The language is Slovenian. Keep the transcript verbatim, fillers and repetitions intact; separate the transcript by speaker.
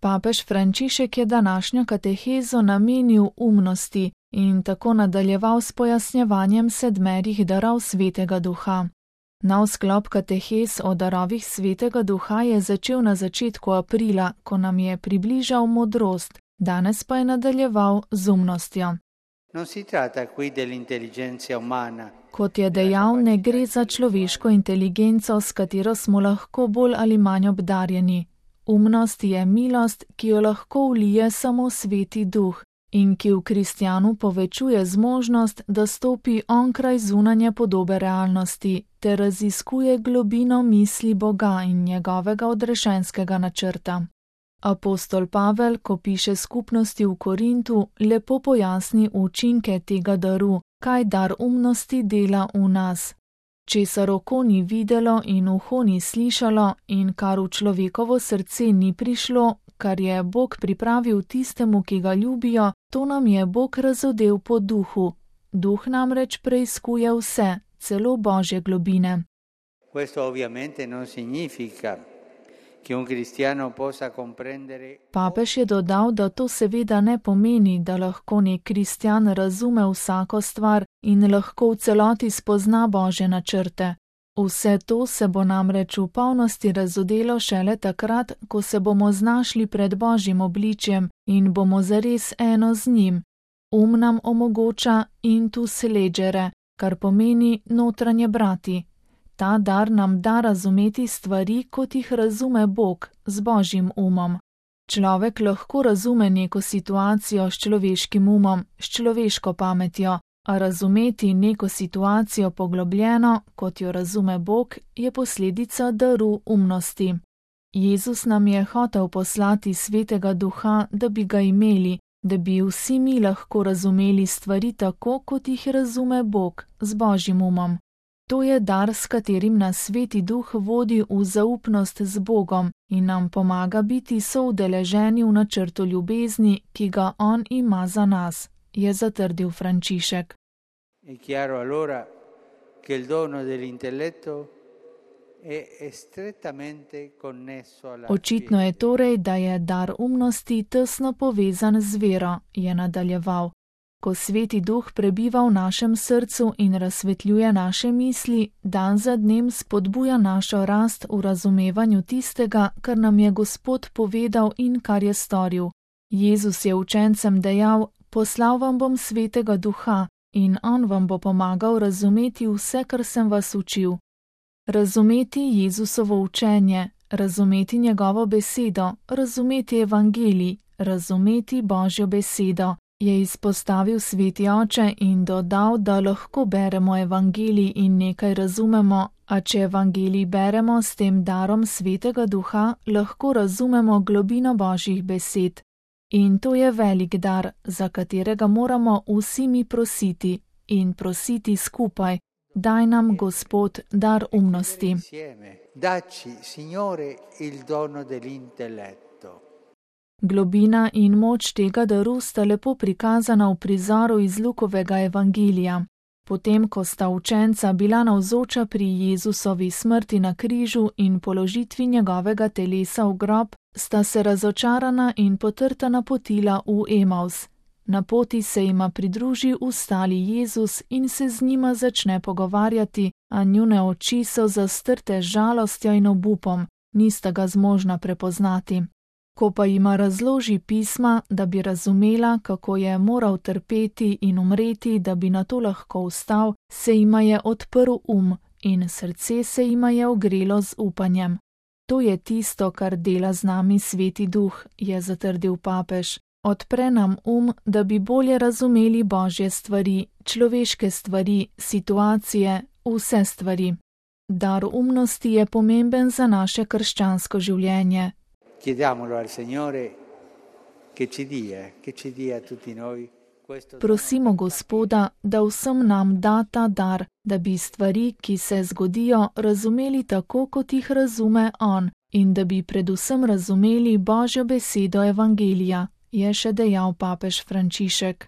Speaker 1: Papež Frančišek je današnjo katehezo namenil umnosti in tako nadaljeval s pojasnjevanjem sedmerih darov Svetega Duha. Nov sklop katehez o darovih Svetega Duha je začel na začetku aprila, ko nam je približal modrost, danes pa je nadaljeval z umnostjo. Kot je dejal, ne gre za človeško inteligenco, s katero smo lahko bolj ali manj obdarjeni. Umnost je milost, ki jo lahko vlije samo Sveti Duh in ki v kristjanu povečuje zmožnost, da stopi onkraj zunanje podobe realnosti ter raziskuje globino misli Boga in njegovega odrešenskega načrta. Apostol Pavel, ko piše skupnosti v Korintu, lepo pojasni učinke tega daru, kaj dar umnosti dela v nas. Česar oko ni videlo in uho ni slišalo in kar v človekovo srce ni prišlo, kar je Bog pripravil tistemu, ki ga ljubijo, to nam je Bog razodel po duhu. Duh namreč preiskuje vse, celo Božje globine. Papež je dodal, da to seveda ne pomeni, da lahko nek kristjan razume vsako stvar in lahko v celoti spozna Božje načrte. Vse to se bo namreč v polnosti razodelo šele takrat, ko se bomo znašli pred Božjim obličjem in bomo zares eno z njim. Um nam omogoča intus legere, kar pomeni notranje brati. Ta dar nam da razumeti stvari, kot jih razume Bog, z Božjim umom. Človek lahko razume neko situacijo s človeškim umom, s človeško pametjo, a razumeti neko situacijo poglobljeno, kot jo razume Bog, je posledica daru umnosti. Jezus nam je hotel poslati Svetega Duha, da bi ga imeli, da bi vsi mi lahko razumeli stvari tako, kot jih razume Bog, z Božjim umom. To je dar, s katerim nas Sveti Duh vodi v zaupnost z Bogom in nam pomaga biti soudeleženi v načrtu ljubezni, ki ga On ima za nas, je zatrdil Frančišek. Očitno je torej, da je dar umnosti tesno povezan z vero, je nadaljeval. Ko Sveti Duh prebiva v našem srcu in razsvetljuje naše misli, dan za dnem spodbuja našo rast v razumevanju tistega, kar nam je Gospod povedal in kar je storil. Jezus je učencem dejal: poslal vam bom Svetega Duha in On vam bo pomagal razumeti vse, kar sem vas učil. Razumeti Jezusovo učenje, razumeti njegovo besedo, razumeti evangelij, razumeti Božjo besedo, je izpostavil Sveti Oče in dodal, da lahko beremo evangelij in nekaj razumemo, a če evangelij beremo s tem darom Svetega Duha, lahko razumemo globino Božjih besed. In to je velik dar, za katerega moramo vsi mi prositi in prositi skupaj. Daj nam, Gospod, dar umnosti. Globina in moč tega daru sta lepo prikazana v prizoru iz Lukovega evangelija. Potem, ko sta učenca bila navzoča pri Jezusovi smrti na križu in položitvi njegovega telesa v grob, sta se razočarana in potrta napotila v Emaus. Na poti se jima pridruži ustali Jezus in se z njima začne pogovarjati, a njune oči so zastrte z žalostjo in obupom, nista ga zmožna prepoznati. Ko pa jima razloži pisma, da bi razumela, kako je moral trpeti in umreti, da bi na to lahko vstal, se jima je odprl um in srce se jima je ogrelo z upanjem. To je tisto, kar dela z nami Sveti Duh, je zatrdil papež. Odpre nam um, da bi bolje razumeli Božje stvari, človeške stvari, situacije, vse stvari. Dar umnosti je pomemben za naše krščansko življenje.
Speaker 2: Chiediamolo al Signore che ci dia, che ci dia a tutti noi.
Speaker 1: Prosimo Gospoda, da vsem nam da ta dar, da bi stvari, ki se zgodijo, razumeli tako, kot jih razume On, in da bi predvsem razumeli Božjo besedo evangelija, je še dejal papež Frančišek.